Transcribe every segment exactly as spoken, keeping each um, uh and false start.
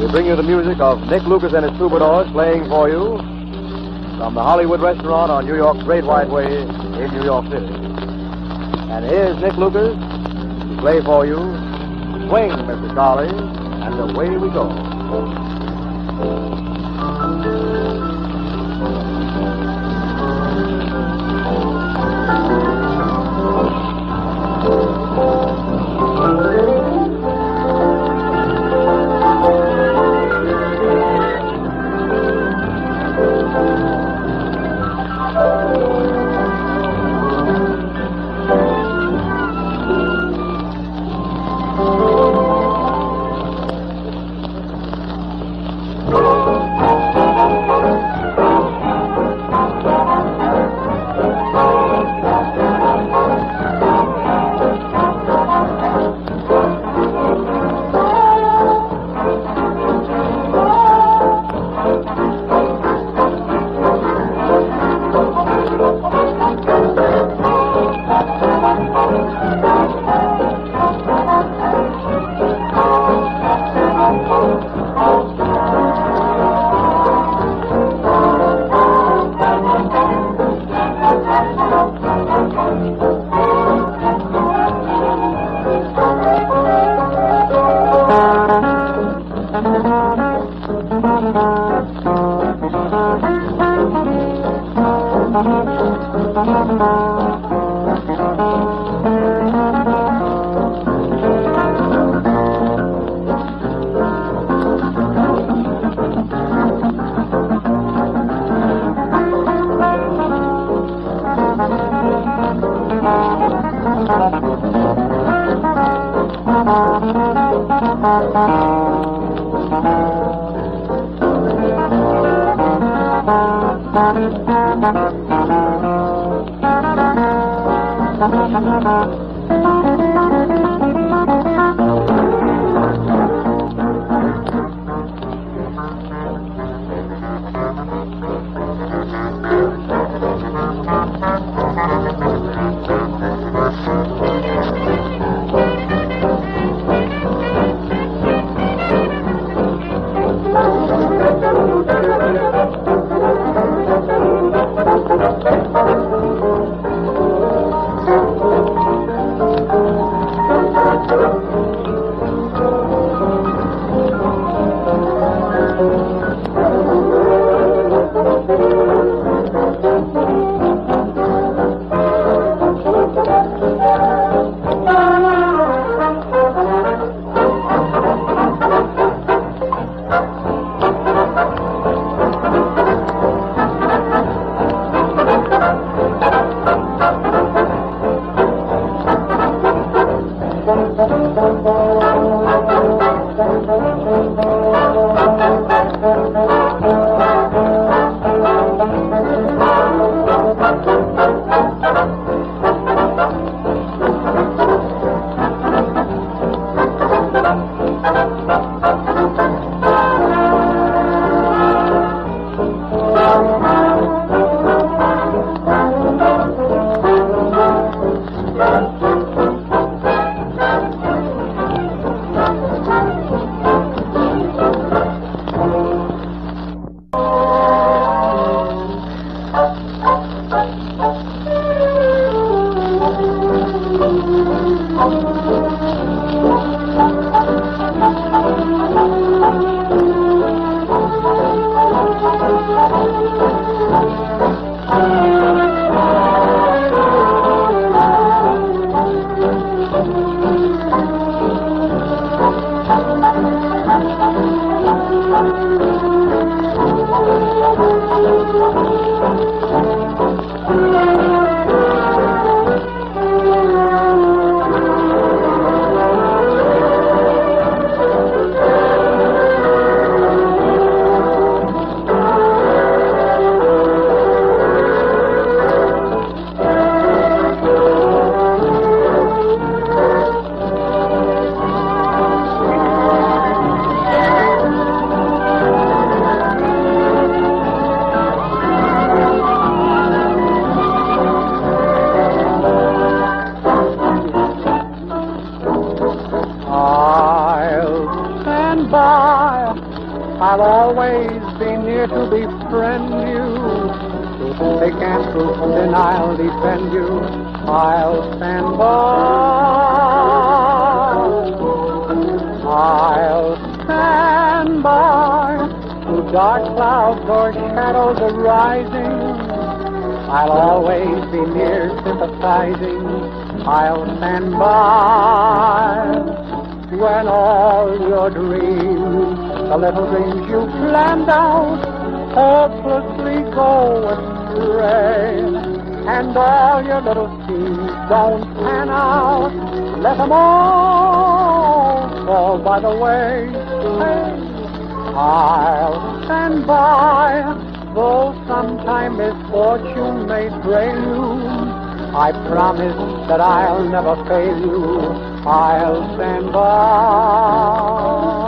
we bring you the music of Nick Lucas and his troubadours playing for you from the Hollywood Restaurant on New York's Great White Way in New York City. And here's Nick Lucas to play for you Swing, Mister Charlie, and Away We Go. I'll always be near to befriend you. Through thick and through thin, I'll defend you. I'll stand by. I'll stand by. Through dark clouds or shadows arising, I'll always be near, sympathizing. I'll stand by. When all your dreams, the little dreams you planned out, hopelessly go astray, and all your little schemes don't pan out, let them all fall by the way. Hey, I'll stand by, though sometime misfortune may drain you. I promise that I'll never fail you. I'll stand by.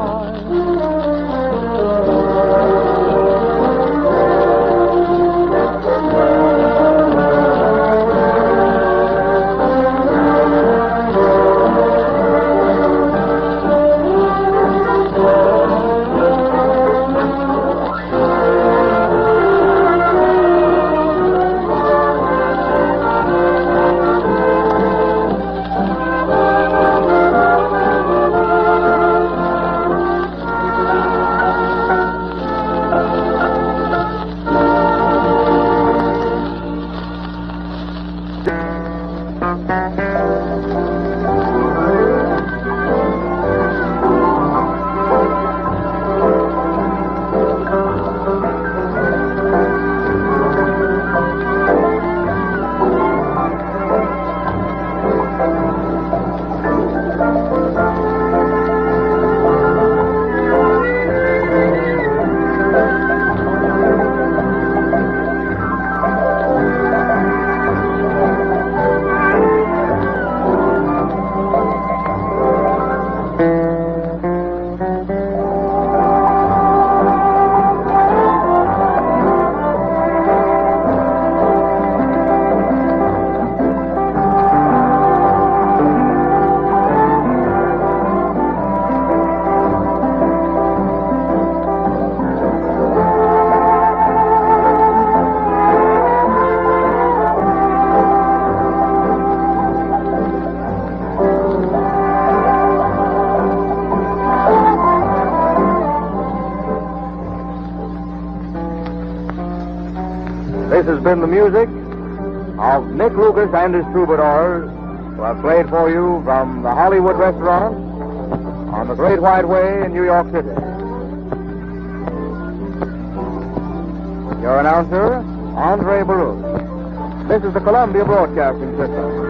This has been the music of Nick Lucas and his troubadours, who have played for you from the Hollywood Restaurant on the Great White Way in New York City. Your announcer, Andre Baruch. This is the Columbia Broadcasting System.